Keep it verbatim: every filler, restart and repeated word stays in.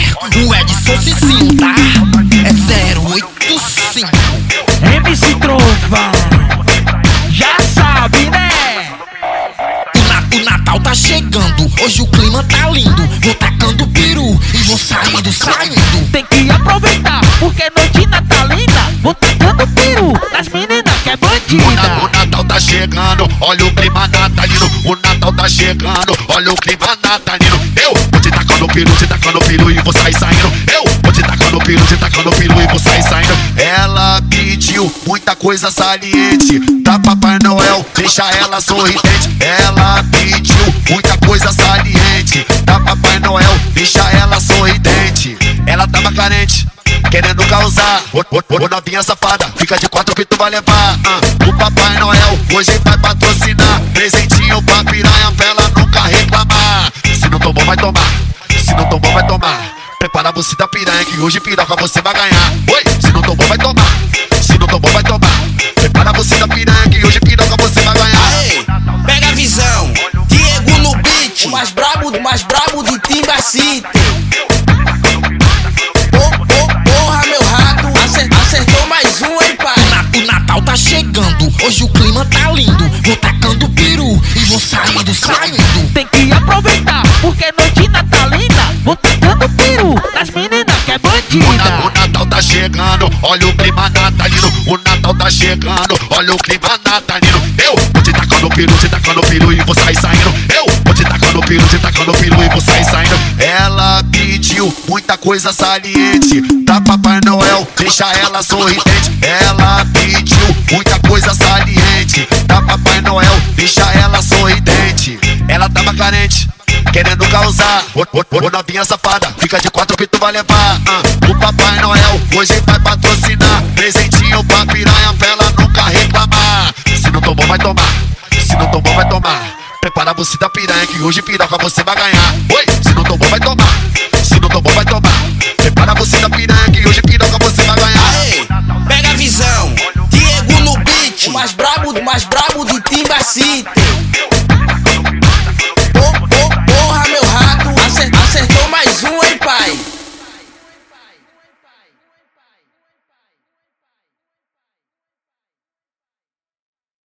o Edson Cicinho, tá? É zero oito cinco M C Trovão, já sabe, né? O, na, o Natal tá chegando, hoje o clima tá lindo. Vou tacando peru e vou saindo, saindo. Tem que aproveitar, porque noite natalina vou tacando peru nas meninas que é bandida. O, na, o Natal tá chegando, olha o clima natalino. O Natal tá chegando, olha o clima natalino. Eu vou te tacando peru, te tacando peru e vou sair saindo. Eu vou te tacando peru, te tacando peru e vou sair saindo. Ela pediu muita coisa saliente da Papai Noel, deixa ela sorridente. Ela pediu muita coisa saliente da Papai Noel, deixa ela sorridente. Ela tava carente, querendo causar. Ô, ô, ô, novinha safada, fica de quatro que tu vai levar. uh, O Papai Noel hoje vai patrocinar presentinho pra piranha pra ela nunca reclamar. Se não tomou, vai tomar. Se não tomou, vai tomar. Prepara a buceta piranha que hoje piroca você vai ganhar. Oi, se não tomou, vai tomar. Se não tomou, vai tomar. Prepara a buceta piranha que hoje piroca você vai ganhar. Aê, pega a visão, Diego no beat, o mais brabo, o mais brabo de Timba City. Porra, meu rato, acertou mais um, hein, pai? O, na, o Natal tá chegando, hoje o clima tá lindo. Vou tacando peru e vou saindo, saindo. Tem que aproveitar, porque noite natalina vou tacando peru nas meninas que é bandida. O, na, o Natal tá chegando, olha o clima natalino. O Natal tá chegando, olha o clima natalino. Eu vou te tacando peru, te tacando peru e vou sair saindo. Eu vou te tacando peru, te tacando peru e vou sair saindo. Ela pediu muita coisa saliente da Papai Noel, deixa ela sorridente. Ela pediu muita coisa saliente da Papai Noel, deixa ela sorridente. Ela tava carente, querendo causar. Ô, ô, ô, novinha safada, fica de quatro que tu vai levar. uh, O Papai Noel hoje vai patrocinar presentinho pra piranha pra ela nunca reclamar. Se não tomou, vai tomar. Se não tomou, vai tomar. Prepara a buceta piranha que hoje piroca você vai ganhar. Oi, se não tomou, vai tomar.